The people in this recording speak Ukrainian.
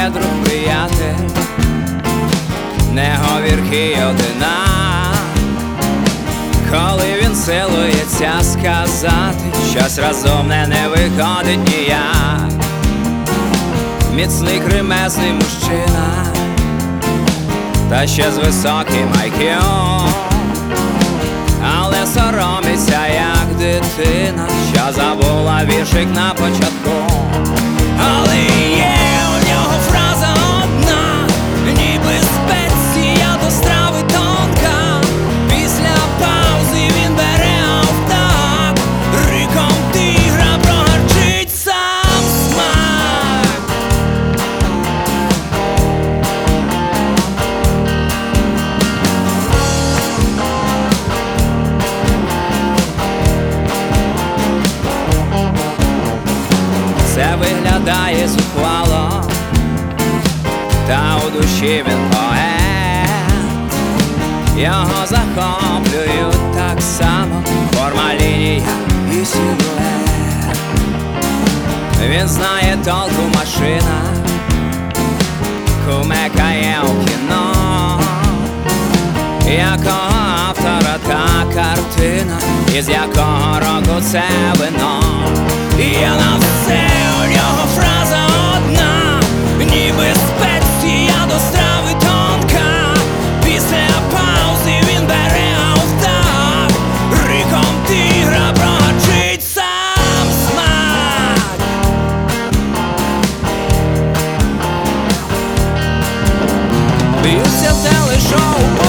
є друг, приятель, не говіркий одина, коли він силується сказати, щось розумне не виходить ніяк. Міцний кремезний мужчина, та ще з високим IQ, але соромиться, як дитина, що забула віршик на початку. Але є у нього фраза одна, ніби спеція до страви тонка. Після паузи він бере автак, риком тигра прогарчить сам смак. Це виглядає зухвало, та у душі він поет. Його захоплюють так само форма, лінія і силует. Він знає толк у машинах, кумекає у кіно, якого автора та картина, із якого року це вино. Є на все у нього фраза одна, ніби спеція до страви тонка. Після паузи він бере автак, риком тигра прогарчить сам смак. Б'ються в телешоу